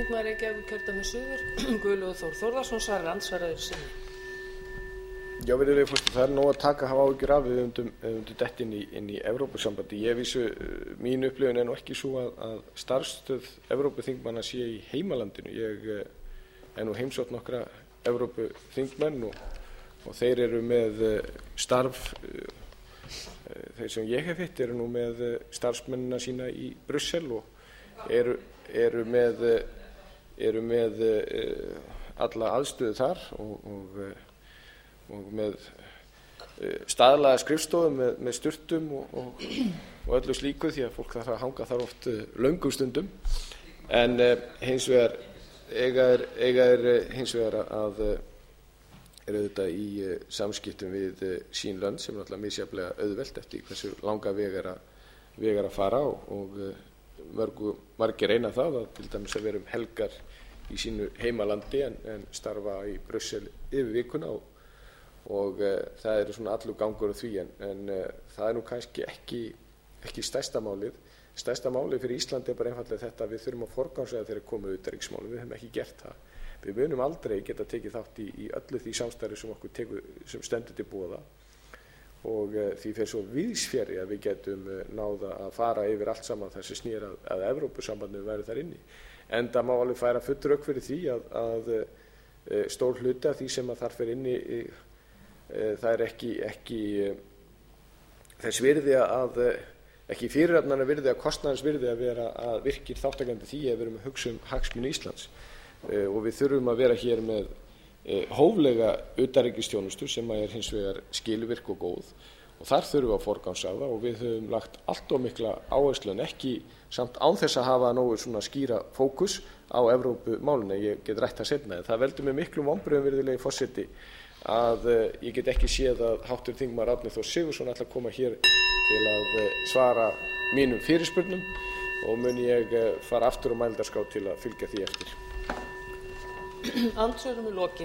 þingmaður Reykjavíkurkjördæmis suður, Guðlaugur Þór Þórðarson, svarar andsvaraður sinni. Já, virðulegi forseti, það nóg að taka hafa áhyggjur af við myndum detta inn í Evrópusambandi. Ég vísu, mín upplifun nú ekki svo að starfsstöð Evrópuþingmanna sé í heimalandinu. Ég nú heimsótt nokkra Evrópuþingmenn og þeir eru með starf, þeir sem ég hef hitt eru nú með starfsmennina sína í Brussel og eru með alla aðstöðu þar og með staðlaða skrifstofu með sturtum og öllu slíku, því að fólk þarf að hanga þar oft löngum stundum. En hins vegar hins vegar að eru þetta í samskiptum við sín lönd sem náttúrulega misjafnlega auðvelt eftir hversu langa veg er að fara og margir reyna það að til dæmis að vera helgar í sínu heimalandi en starfa í Brussel yfir vikuna og það eru svona allur gangur á því en það nú kannski ekki stærsta málið. Stærsta málið fyrir Íslandi bara einfaldlega þetta að við þurfum að forgangsraða þegar komum við utanríkismálum. Við höfum ekki gert það. Við munum aldrei geta tekið þátt í öllu því samstarfi sem stendur til boða og því fer svo víðsfjarri að við getum náð að fara yfir allt saman þar sem snýr að Evrópusambandinu væri þar inni. En það má alveg færa full rök fyrir því að stór hluti af því sem að þar fer inni það er ekki þess virði að ekki fyrirhafnarna virði að kostnaðins virði að vera að virkir þáttakandi því að við erum að hugsa hagsmuni Íslands og við þurfum að vera hér með hóflega utanríkisþjónustu sem er hins vegar skilvirk og góð og þar þurfum við að forgangsraða og við höfum lagt allt of mikla áherslu en ekki samt án þess að hafa nógu svona skýra fókus á Evrópumálinu. Ég get rætt það seinna en það veldur mig miklum vonbrigðum virðulegi forseti að ég get ekki séð að hv. þingmaður Árni Þór Sigurðsson ætlar að koma hér til að svara mínum fyrirspurnum og mun ég fara aftur á mælendaskrá til að fylgja því eftir. Andsvörum er lokið.